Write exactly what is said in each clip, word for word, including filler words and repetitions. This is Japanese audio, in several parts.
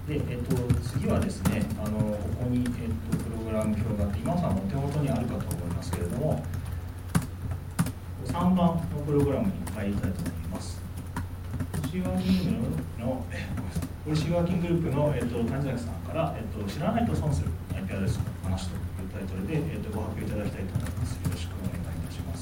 で、えっと、次はですね、あのここに、えっと、プログラム表があって、今さんのお手元にあるかと思いますけれども、さんばんのプログラムに入りたいと思います。ポリシーワーキンググループの、えポリシーワーキンググループの、えっと、谷崎さんから、えっと、知らないと損する アイピー アドレスの話というタイトルで、えっと、ご発表いただきたいと思います。よろしくお願いいたします。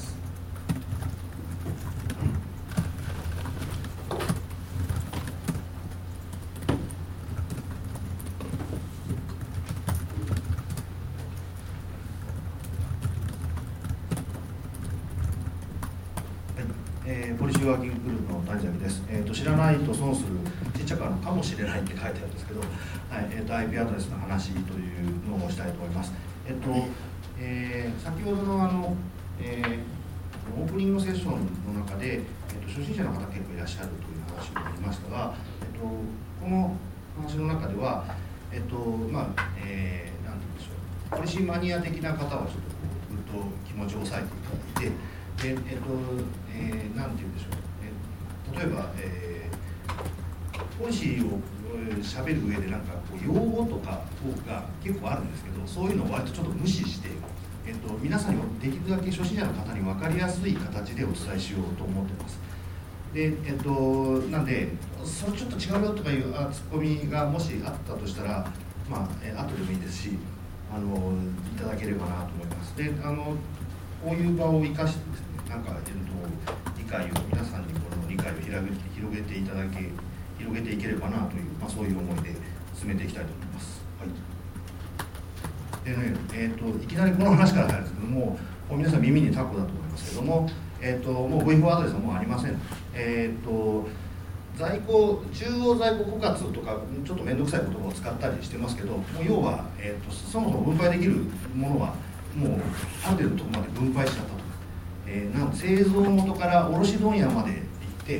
えー、ポリシーワーキンググループの谷崎です、えーと。知らないと損する、ちっちゃくあるかもしれないって書いてあるんですけど、はいえー、と アイピー アドレスの話というのをしたいと思います。えーとえー、先ほどのあの、えー、オープニングセッションの中で、えー、と初心者の方結構いらっしゃるという話がありましたが、えー、とこの話の中では、えーとまあえー、なんて言うんでしょう、ポリシーマニア的な方はちょっとこうぐっと気持ちを抑えていただいて、でえっとえー、なんて言うんでしょう、え例えば、えー、ポリシーをしゃべる上でなんかこう用語とかが結構あるんですけど、そういうのを割とちょっと無視して、えっと、皆さんにもできるだけ初心者の方に分かりやすい形でお伝えしようと思ってます。で、えっと、なんでそれちょっと違うよとかいうツッコミがもしあったとしたら、まあ、え後でもいいですし、あのいただければなと思います。で、あのこういう場を生かしてですね、なんか、えっと、理解を皆さんにこの理解を広げて広げていただけ広げていければなという、まあ、そういう思いで進めていきたいと思います。はい、でね、えっといきなりこの話から入るんですけども、もう皆さん耳にタコだと思いますけども、えっともう ブイフォー アドレスはもうありません。えっと在庫中央在庫枯渇とかちょっと面倒くさい言葉を使ったりしてますけど、もう要は、えっとそもそも分配できるものはもうある程度のところまで分配しちゃったと。えー、なん製造元から卸問屋まで行って、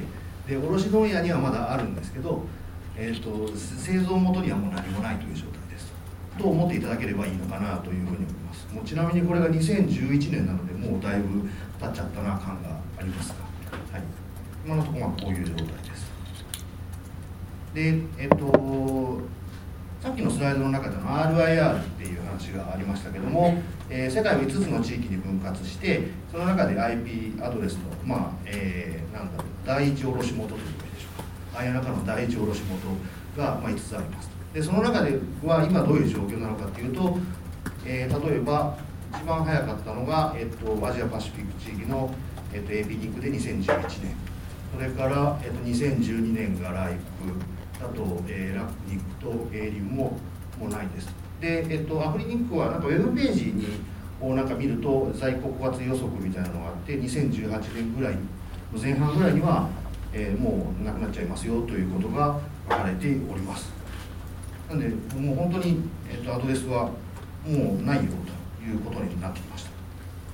で卸問屋にはまだあるんですけど、えー、と製造元にはもう何もないという状態ですと思っていただければいいのかなというふうに思います。もうちなみにこれがにせんじゅういちねんなので、もうだいぶ経っちゃったな感がありますが、はい、今のところはこういう状態です。で、えっ、ー、とさっきのスライドの中での アールアイアール っていう話がありましたけども、えー、世界をいつつの地域に分割して、その中で アイピー アドレスの、まあえー、なんだろう第一卸元というかでしょうか、ああいう中の第一卸元が、まあ、いつつあります。でその中では今どういう状況なのかというと、えー、例えば一番早かったのが、えっと、アジアパシフィック地域の、えっと、エーピー ニックでにせんじゅういちねん、それから、えっと、にせんじゅうにねんがライフあと、えー、ラックニックとエーリンももうないです。で、えっと、アフリニックはなんかウェブページにをなんか見ると在庫枯渇予測みたいなのがあって、にせんじゅうはちねんぐらいの前半ぐらいには、えー、もうなくなっちゃいますよということが書かれております。なのでもう本当に、えっと、アドレスはもうないよということになってきました。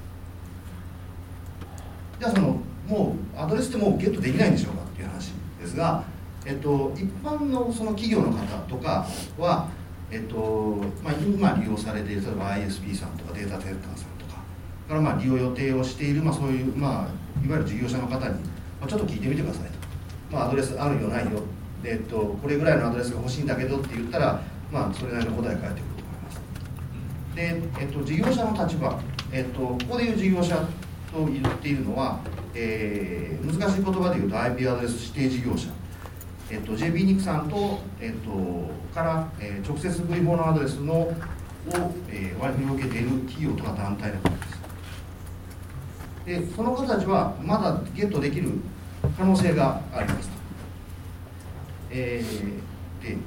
じゃあそのもうアドレスってもうゲットできないんでしょうかっていう話ですが、えっと、一般のその企業の方とかは、えっとまあ、今利用されている例えば アイエスピー さんとかデータセンターさんとかからまあ利用予定をしている、まあ、そういう、まあ、いわゆる事業者の方に、まあ、ちょっと聞いてみてくださいと、まあ、アドレスあるよないよ、で、えっと、これぐらいのアドレスが欲しいんだけどって言ったら、まあ、それなりの答えが返ってくると思います。で、えっと、事業者の立場、えっと、ここでいう事業者と言っているのは、えー、難しい言葉で言うと アイピー アドレス指定事業者、えっと、ジェイピー ニックさんと、えっと、から、えー、直接 ブイフォー のアドレスのを、えー、割り振りを受けている企業とか団体のことです。で、その方たちはまだゲットできる可能性がありますと。えー、で、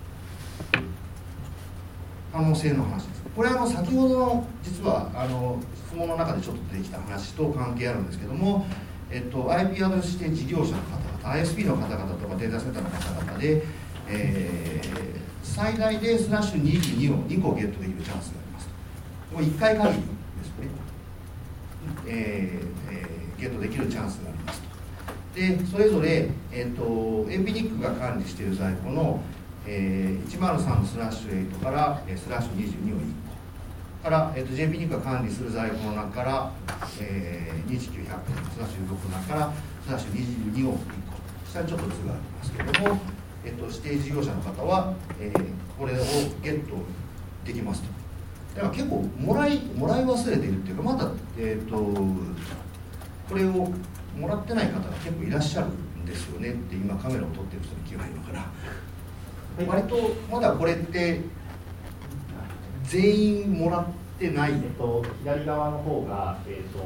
可能性の話です。これはあの先ほどの実はあの質問の中でちょっと出てきた話と関係あるんですけども、えっと、アイピー アドレス指定事業者の方々、アイエスピー の方々とかデータセンターの方々で、えー、最大でスラッシュにじゅうにをにこゲットできるチャンスがあります。これいっかい限りですね、えーえー、ゲットできるチャンスがありますと。で、それぞれ、えー、と エーピー ニックが管理している在庫の、えー、いちまるさんスラッシュはちから、えー、スラッシュにじゅうにをいっこから、えー、と ジェイピー ニックが管理する在庫の中から、えー、にじゅうきゅうひゃくスラッシュじゅうろくの中からスラッシュにじゅうにをいっこ、下にちょっと図がありますけれども、 えっと、指定事業者の方は、えー、これをゲットできますと。だから結構もらいもらい忘れているっていうか、まだ、えー、とこれをもらってない方が結構いらっしゃるんですよねって今カメラを撮ってる人に聞けばいいのかな、はい、割とまだこれって全員もらってない、えっと、左側の方が、えっと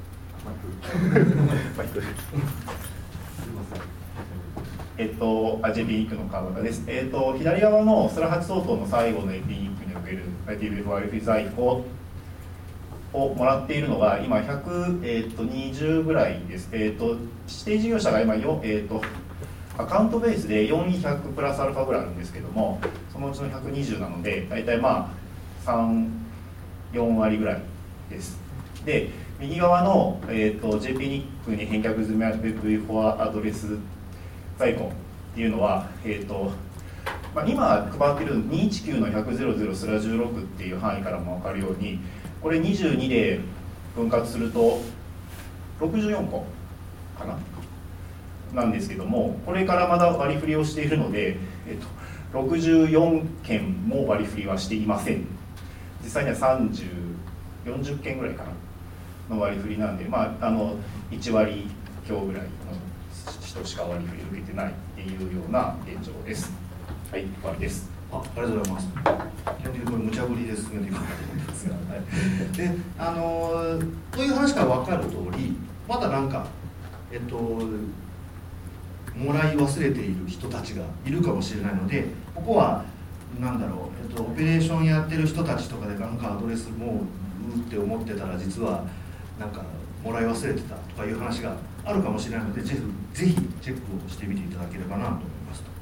マイクえっと、ジェーピー ニックの川端です。えっと、左側のスラはち相当の最後の エーピー ニックにおける アイティーブイエフワイエフ 在庫をもらっているのが今ひゃくにじゅうぐらいです。えっと、指定事業者が今よ、えっと、アカウントベースでよんひゃくプラスアルファぐらいあるんですけども、そのうちのひゃくにじゅうなので、大体まあさん、よん割ぐらいです。で、右側の、えー、と ジェーピー ニックに返却済み アイピーブイフォー アドレス在庫っていうのは、えーとまあ、今配っているにひゃくじゅうきゅうのひゃくスラじゅうろくっていう範囲からも分かるように、これにじゅうにで分割するとろくじゅうよんこかななんですけども、これからまだ割り振りをしているので、えー、とろくじゅうよんけんも割り振りはしていません。実際にはさんじゅう、よんじゅっけんぐらいかなの割り振りなんで、まあ、あのいち割強ぐらいの人しか割り振り受けてないっていうような現状です。はい、終わりです。 あ、ありがとうございます。基本的にこれ無茶ぶりで進めていくかと思ったんですが、はい、で、あのー、という話から分かる通り、まだなんか、えっと、もらい忘れている人たちがいるかもしれないので、ここは、なんだろう、えっと、オペレーションやってる人たちとかで、なんかアドレスもう、うって思ってたら、実は、なんか、もらい忘れてたとかいう話があるかもしれないので、ぜひ、ぜひチェックをしてみていただければなと思いますと。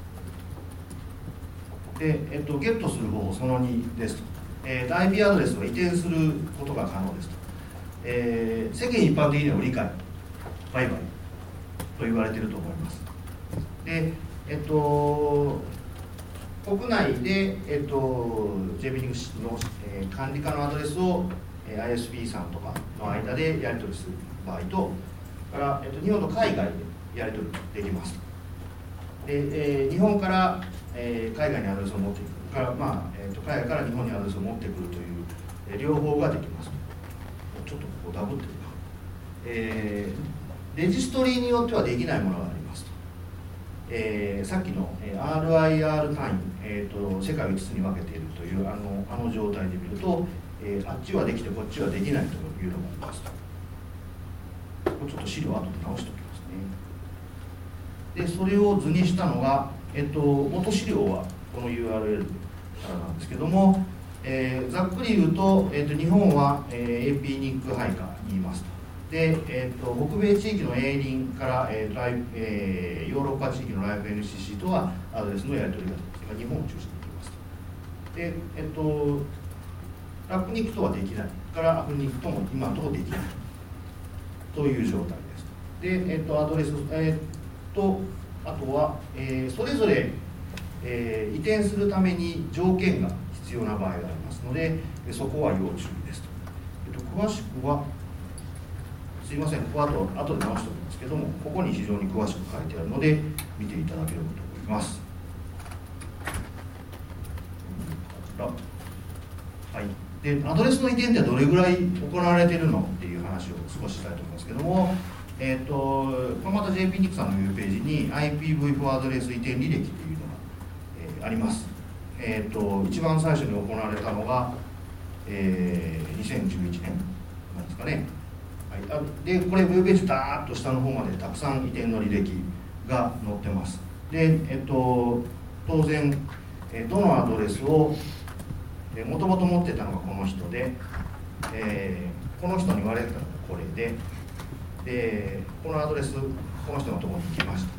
で、えっと、ゲットする方法そのにですと、えー、アイピー アドレスは移転することが可能ですと、えー、世間一般的には理解売買と言われていると思います。で、えっと国内で、えっと、ジェーピー ニックの、えー、管理下のアドレスを、えー、アイエスピー さんとかの間でやり取りする場合と、から、えっと、日本と海外でやり取りできます。で、えー、日本からえー、海外にアドレスを持っていくから、まあえー、と海外から日本にアドレスを持ってくるという、えー、両方ができます。ちょっとここダブってるな、えー、レジストリーによってはできないものがありますと、えー、さっきの、えー、アールアイアール 単位、えー、と世界をいつつに分けているというあのあの状態で見ると、えー、あっちはできてこっちはできないというのがありますと。ここちょっと資料後で直しておきますね。でそれを図にしたのがえっと、元資料はこの ユーアールエル からなんですけども、えー、ざっくり言うと、えっと、日本は、えー、エーピー ニック配下にいますと。で、えっと、北米地域の エー リンから、えーライえー、ヨーロッパ地域のライフ エヌシーシー とはアドレスのやり取りが今日本を中心にできますと。で、えっと、ラップニックとはできないからアフニックとも今のところできないという状態ですと。で、えっと、アドレス、えっとあとは、えー、それぞれ、えー、移転するために条件が必要な場合がありますので、そこは要注意ですと。えっと、詳しくは、すいません、ここは後後で直しておきますけども、ここに非常に詳しく書いてあるので、見ていただければと思います。はい、でアドレスの移転ってどれぐらい行われているのっていう話を少ししたいと思いますけども、えー、とこれまた ジェーピー ニックさんのウェブページに アイピーブイフォー アドレス移転履歴というのが、えー、あります。えー、と一番最初に行われたのが、えー、にせんじゅういちねんなんですかね。はい、あでこれウェブページダーッと下の方までたくさん移転の履歴が載ってます。で、えー、と当然、えー、どのアドレスをもともと持ってたのがこの人で、えー、この人に言われたのがこれで。でこのアドレス、この人のところに行きました。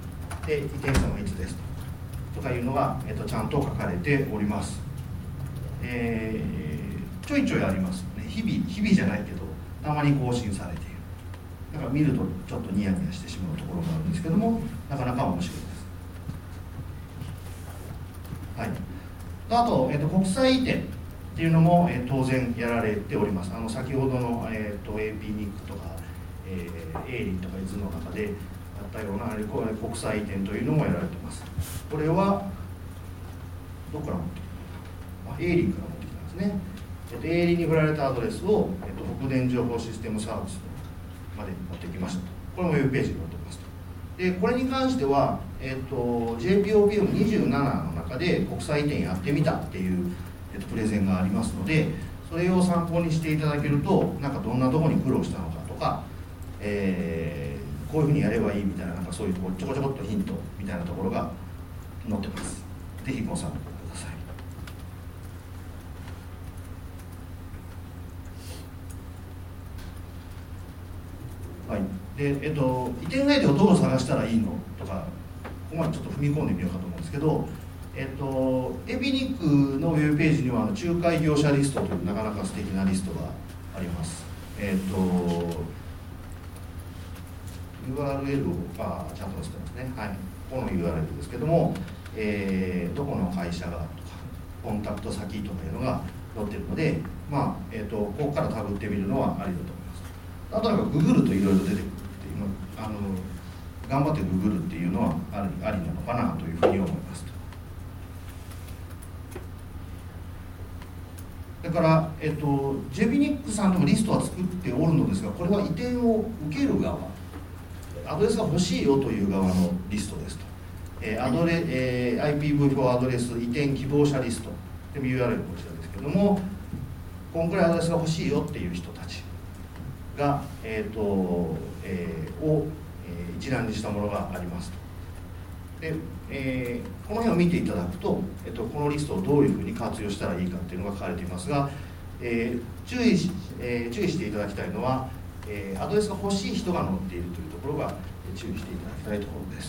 で、移転したのはいつですとかいうのが、えっと、ちゃんと書かれております。えー、ちょいちょいありますね。日々、日々じゃないけど、たまに更新されている。だから見るとちょっとニヤニヤしてしまうところがあるんですけども、なかなか面白いです。はい。あと、えっと、国際移転っていうのも、えー、当然やられております。あの先ほどの、えー、と エーピー ニックとか、えー、エーリンとかいつの中で、 ったようなこれ国際移転というのもやられています。これはどこから持ってきたのか、エーリンから持ってきたんですね。えっと、エーリンに振られたアドレスを、えっと、北電情報システムサービスまで持ってきましたと。これもウェブページに載ってますと。でこれに関しては、えっと、ジェイピーオーピーエムにじゅうなな の中で国際移転やってみたっていう、えっと、プレゼンがありますので、それを参考にしていただけると、なんかどんなところに苦労したのかとか、えー、こういうふうにやればいいみたいな、なんかそういうところちょこちょこっとヒントみたいなところが載ってます。ぜひご参考ください。はい、でえっと、移転内定をどう探したらいいのとか、ここまでちょっと踏み込んでみようかと思うんですけど、えっと、エビニックのウェブページにはあの仲介業者リストというなかなか素敵なリストがあります。えっと、ユーアールエル をあちゃんと載せてますね。はい、この ユーアールエル ですけども、えー、どこの会社がとか、コンタクト先とかいうのが載ってるので、まあえっと、ここからタグってみるのはありだと思います。あとなんかググるといろいろ出てくるっていうの、あの頑張ってググるっていうのはあり、ありなのかなというふうに思います。だから、えっと、ジェビニックさんでもリストは作っておるのですが、これは移転を受ける側、アドレスが欲しいよという側のリストですと。えーアドレえー、アイピーブイフォー アドレス移転希望者リスト、でも ユーアールエル こちらですけども、こんくらいアドレスが欲しいよっていう人たちが、えーとえー、を、えー、一覧にしたものがありますと。でえー、この辺を見ていただくと、えっと、このリストをどういうふうに活用したらいいかっていうのが書かれていますが、えー、注意し、えー、注意していただきたいのは、えー、アドレスが欲しい人が載っているというところが注意していただきたいところです。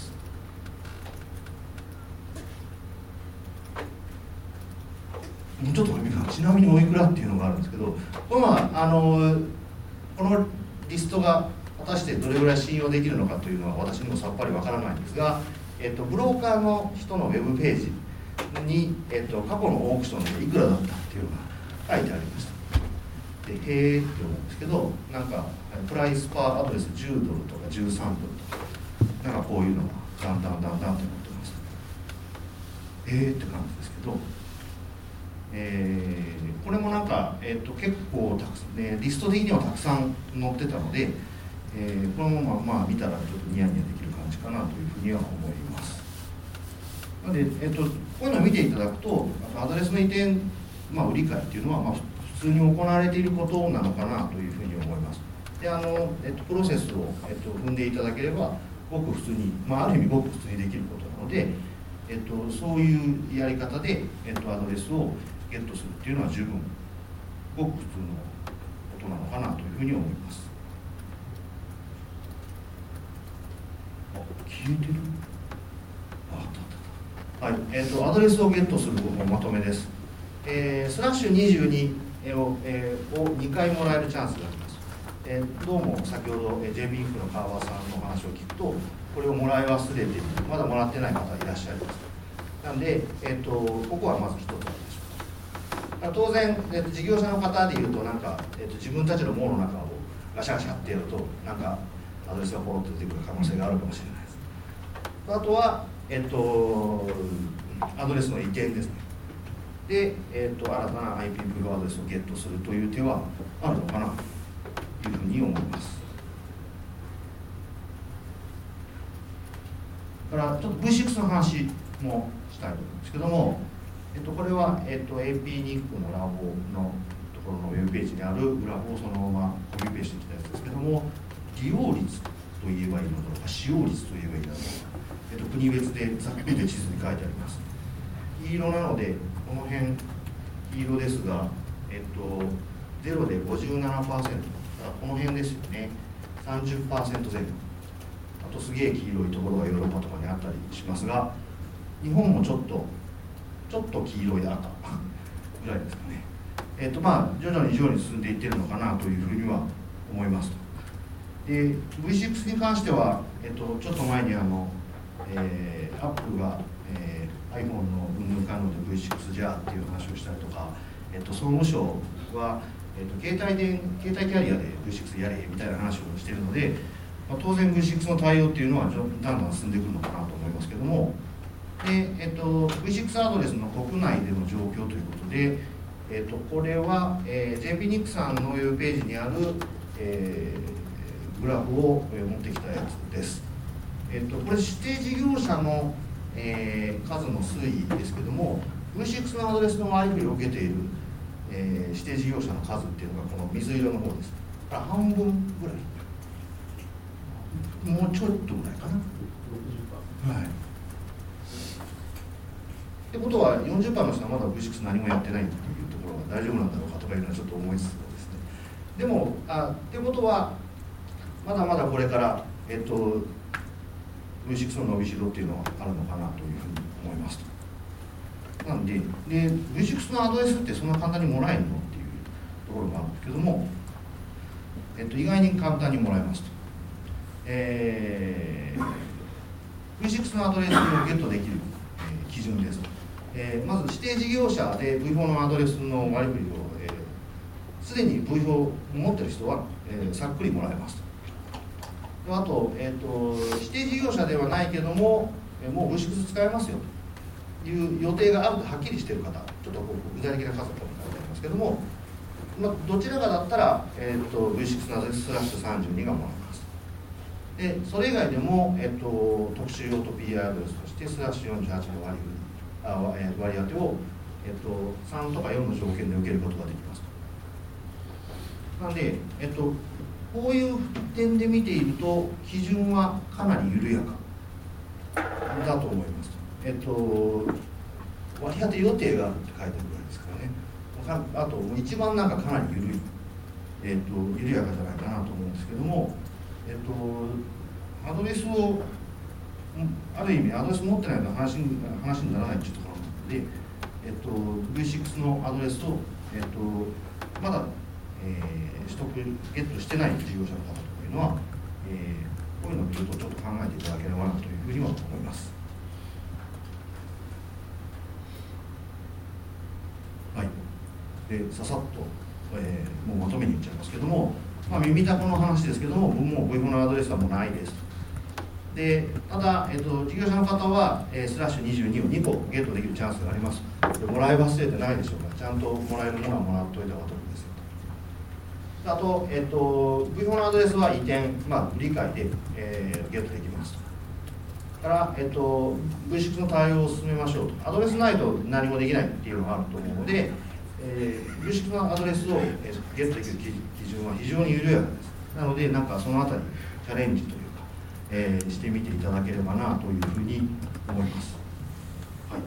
もうちょっと見るか、ちなみにおいくらっていうのがあるんですけど、これはあのこのリストが果たしてどれぐらい信用できるのかというのは私にもさっぱりわからないんですが、えっと、ブローカーの人のウェブページに、えっと、過去のオークションでいくらだったっていうのが書いてありました。でへーって思うんですけど、なんかプライスパーアドレスじゅうドルとかじゅうさんドルとか、なんかこういうのがだんだんだんだんって載ってました。えーって感じですけど、えー、これもなんか、えー、と結構たくさん、ね、リスト的にはたくさん載ってたので、えー、このまま、まあ、見たらちょっとニヤニヤできる感じかなというふうには思います。なので、えー、とこういうのを見ていただくと、アドレスの移転、まあ、売り買いっていうのは、まあ、普通に行われていることなのかなというふうに思います。であの、えー、とプロセスを、えー、と踏んでいただければごく普通に、まあ、ある意味ごく普通にできることなので、えー、とそういうやり方で、えー、とアドレスをゲットするっていうのは十分ごく普通のことなのかなというふうに思います。あ、消えてる。あ、あったあった。はい、えっ、ー、とアドレスをゲットする方法まとめです。えー、スラッシュにじゅうにを、えー、をにかいもらえるチャンスがあります。えー、どうも先ほど ジェイビー インクの川場さんの話を聞くと、これをもらい忘れている、まだもらってない方いらっしゃいます。なので、えー、とここはまず一つあります。当然、えー、と事業者の方でいうとなんか、えー、と自分たちの網の中をガシャガシャってやるとなんかアドレスがポロッと出てくる可能性があるかもしれないです。あとは、えー、とアドレスの移転ですね。で、えー、と新たな アイピー ブローアドレスをゲットするという手はあるのかなというふうに思います。だからちょっと ブイシックス の話もしたいと思うんですけども、えっと、これは、えっと、エーピー ニックのラボのところのウェブページにあるグラフをそのままコピペしてきたやつですけども、利用率といえばいいのだろうか、使用率といえばいいのだろうか、えっと、国別でざっくりで地図に書いてあります。黄色なので、この辺、黄色ですが、えっと、ゼロで ごじゅうななパーセント、この辺ですよね、さんじゅっパーセント 前後、あとすげえ黄色いところがヨーロッパとかにあったりしますが、日本もちょっと、ちょっと黄色い赤ぐらいですかね。えっとまあ徐々に徐々に進んでいっているのかなというふうには思いますと。で ブイシックス に関しては、えっとちょっと前にあの、えー、アップルが、えー、iPhone の運用可能で ブイシックス じゃっていう話をしたりとか、えっと総務省は、えっと携帯で携帯キャリアで ブイシックス やれみたいな話をしているので、 まあ、当然 ブイシックス の対応っていうのはだんだん進んでくるのかなと思いますけども、で、えっと、ブイシックス アドレスの国内での状況ということで、えっと、これは、えー、ジェイピー ニックさんのウェブページにある、えー、グラフを、えー、持ってきたやつです。えっと、これ指定事業者の、えー、数の推移ですけども、 ブイシックス のアドレスの割り振りを受けている、えー、指定事業者の数っていうのがこの水色の方です。あ、半分ぐらい、もうちょっとぐらいかな。はい。ってことは よんじゅっパーセント の人はまだ ブイシックス 何もやってないっていうところが大丈夫なんだろうかとかいうのはちょっと思いつつもですね。でもあってことはまだまだこれからえっと ブイシックス の伸びしろっていうのはあるのかなというふうに思いますと。なんでで ブイシックス のアドレスってそんな簡単にもらえるのっていうところがあるんですけども、えっと、意外に簡単にもらえますと。えー、ブイシックス のアドレスをゲットできる、えー、基準ですと。えー、まず指定事業者で ブイフォー のアドレスの割り振りをすで、えー、に ブイフォー を持っている人は、えー、さっくりもらえますと。あと、えーと、指定事業者ではないけども、えー、もう ブイシックス 使えますよという予定があるとはっきりしている方、ちょっとこう具体的な数を書いてありますけども、まあ、どちらかだったら、えーと、ブイシックス のアドレススラッシュさんじゅうにがもらえますと。でそれ以外でも、えーと、特殊用途 ピーアイ アドレスとしてスラッシュよんじゅうはちの割り振りあ割り当てを、えっと、さんとかよんの条件で受けることができますと。なので、えっと、こういう点で見ていると基準はかなり緩やかだと思いますと。えっと、割り当て予定があるって書いてあるぐらいですからね。あと一番なんかかなり緩い、えっと、緩やかじゃないかなと思うんですけども、えっと、アドレスをある意味アドレス持ってないと話に、話にならないというところなので、えっと、ブイシックス のアドレスを、えっと、まだ、えー、取得ゲットしてない事業者の方というのは、えー、こういうのを見るとちょっと考えていただければなというふうには思います。はい。で、ささっと、えー、もうまとめにいっちゃいますけども、まあ、耳たこの話ですけども、もう ブイフォー のアドレスはもうないです。でただ、えっと、事業者の方は、えー、スラッシュにじゅうにをにこゲットできるチャンスがあります。でもらい忘れてないでしょうか。ちゃんともらえるものはもらっておいた方が得ですよ。あと、えっと、ブイフォー のアドレスは移転、まあ、理解で、えー、ゲットできます。から、えっと、ブイシックス の対応を進めましょうと。アドレスないと何もできないっていうのがあると思うので、えー、ブイシックス のアドレスを、えー、ゲットできる基準は非常に緩やかです。なので、なんかそのあたりチャレンジというえー、してみていただければなというふうに思います。はい。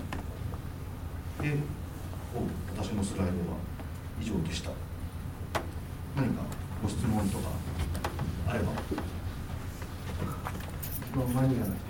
で、お私のスライドは以上でした。何かご質問とかあれば。マニアな人。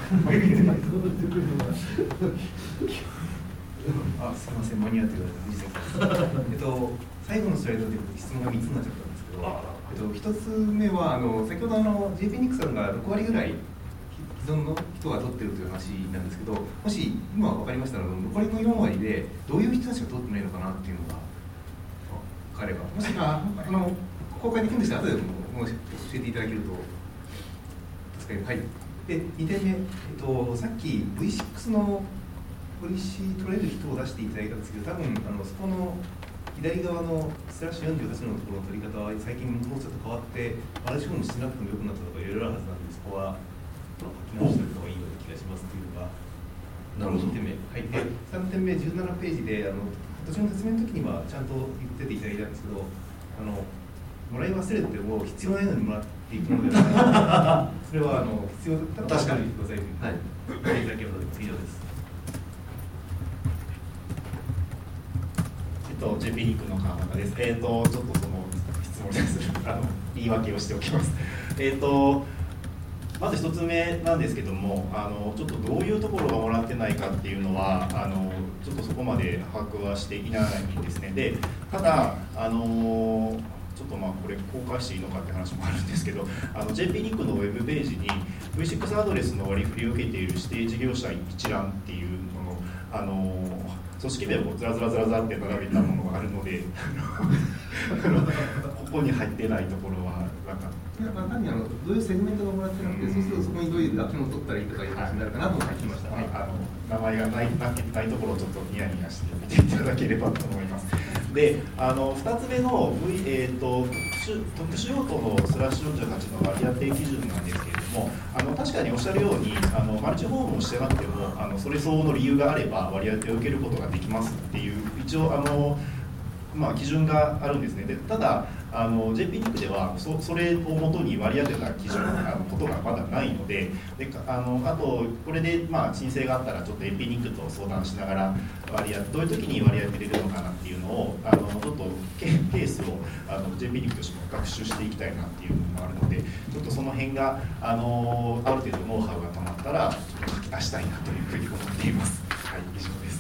あ、すみません、マニアと言われた藤崎です。えっと最後のスライドで質問がみっつになっちゃったんですけど。えっと、ひとつめはあの先ほどあの ジェイピー ニックさんがろくわりぐらい既存の人が取ってるという話なんですけど、もし今分かりましたら残りのよんわりでどういう人たちが取ってないのかなっていうのが分かれば、もしああの公開できるんでしたら後でも教えていただけると助かります。はい。でにてんめ、えっと、さっき ブイシックス のポリシー取れる人を出していただいたんですけど、多分あのそこの左側のスラッシュよんじゅうはちのところの取り方は最近もうちょっと変わって同じようにしなくてもよくなったとかいろいろあるはずなんで、そこは書き直しておいた方がいいような気がしますというのがなるほど。 にてんめ、はい、でさんてんめじゅうななページであの私の説明の時にはちゃんと言ってていただいたんですけど、あのもらい忘れても必要ないのにもらっていくものではないそれはあの必要だったら確かに言ってくださいと言っていただければ以上です。 ジェイピー ニックの川中です。えーと、ちょっとその質問に対するあの言い訳をしておきます。えーと、まず一つ目なんですけども、あのちょっとどういうところがもらってないかっていうのは、あのちょっとそこまで把握はしていないんですね。で、ただ、あのちょっとまあこれ公開していいのかって話もあるんですけど、あの ジェイピー ニックのウェブページに ブイシックス アドレスの割り振りを受けている指定事業者一覧っていうのの、あの組織名をずらずらずらずらって並べたものがあるのでここに入ってないところはななんか。 いや、まあ、単にあのどういうセグメントがもらってなくて、そうするとそこにどういうアクションを取ったらいいとかいう話になるかなと思って聞きました。はい、 あの名前がないなないところをちょっとニヤニヤして見ていただければと思います。で、あのふたつめの、v えー、と特殊用途のスラッシュよんじゅうはちの割り当て基準なんですけれども、あの確かにおっしゃるようにあのマルチ訪問してなくてもあのそれ相応の理由があれば割り当てを受けることができますっていう一応あの、まあ、基準があるんですね。でただあの ジェイピー ニックでは そ, それをもとに割り当てた基準あのことがまだないので、で あ, のあとこれで、まあ、申請があったらちょっと エーピー ニックと相談しながら割り当てどういう時に割り当てれるのかなっていうのをあのちょっとケ, ケースをあの ジェイピー ニックとしても学習していきたいなっていうのもあるので、ちょっとその辺があのある程度ノウハウがたまったらちょっと書き出したいなというふうに思っています。はい、以上です。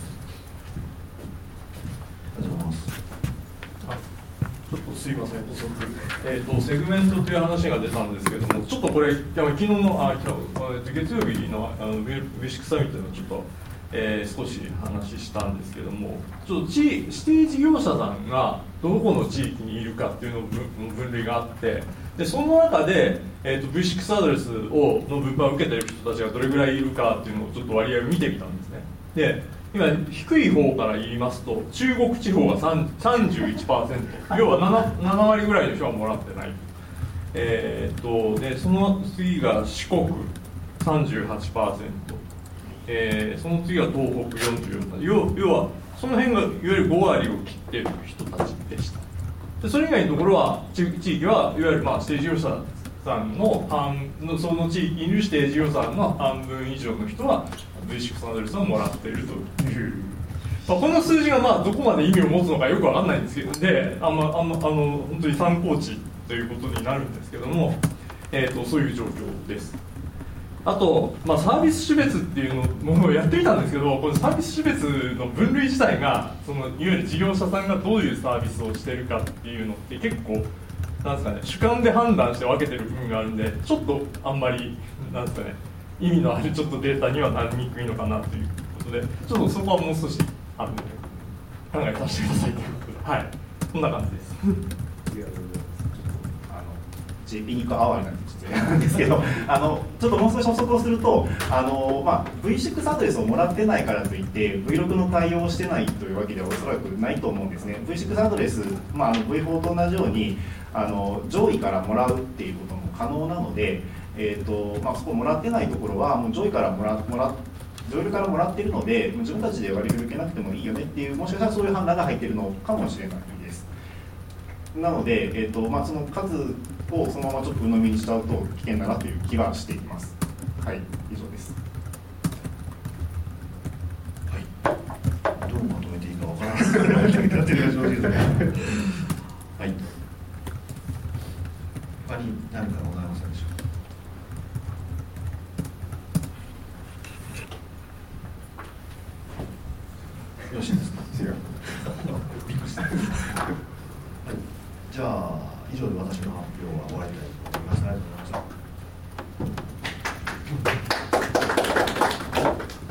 ありがとうございます。 ちょっとすいません、補足、えーと、セグメントという話が出たんですけども、ちょっとこれ、昨日の、あ昨日月曜日のあの ブイシックス サミットでもちょっと、えー、少し話したんですけども、ちょっと地指定事業者さんがどこの地域にいるかっていうのの分類があって、でその中で、えーと、ブイシックス アドレスをの分配を受けている人たちがどれぐらいいるかっていうのをちょっと割合を見てみたんですね。で今低い方から言いますと中国地方が さんじゅういちパーセント 要は 7, なな割ぐらいの人はもらってない、えー、っとでその次が四国 さんじゅうはちパーセント、えー、その次が東北 よんじゅうよんパーセント 要, 要はその辺がいわゆるご割を切っている人たちでした。でそれ以外のところは地域はいわゆるまあ指定事業者さんの半のその地域にいる指定事業者さんの半分以上の人はブイシックス アドレスをもらっているという、まあ、この数字がまあどこまで意味を持つのかよく分かんないんですけど、であんまあんまあの本当に参考値ということになるんですけども、えー、とそういう状況です。あと、まあ、サービス種別っていうのものをやってみたんですけど、このサービス種別の分類自体がそのいわゆる事業者さんがどういうサービスをしているかっていうのって結構なんですかね、主観で判断して分けてる部分があるんで、ちょっとあんまりなんですかね、意味のあるちょっとデータにはなりにくいのかなということで、ちょっとそこはもう少しあの考えさせてくださいということで、はい、こんな感じです。 ジェイピー ニックアワーになってちょっとなんですけどあのちょっともう少し補足をするとあの、まあ、ブイシックス アドレスをもらってないからといって ブイろく の対応をしてないというわけではおそらくないと思うんですね。 ブイシックス アドレス、まあ、あの ブイフォー と同じようにあの上位からもらうっていうことも可能なので、えーとまあ、そこもらってないところはもう上位からもらもら上位からもらっているので自分たちで割り振り受けなくてもいいよねっていう、もしかしたらそういう判断が入っているのかもしれないです。なので、えーとまあ、その数をそのままちょっと鵜呑みにしちゃうと危険だなという気はしています。はい、以上です。 はい、どうまとめていいかわからなくなってるが正直ですね。はい。他に何かございませんでしょうか。よろしいですか。びっくりした。はい、じゃあ以上で私の発表は終わりたいと思います。ありがとうございました。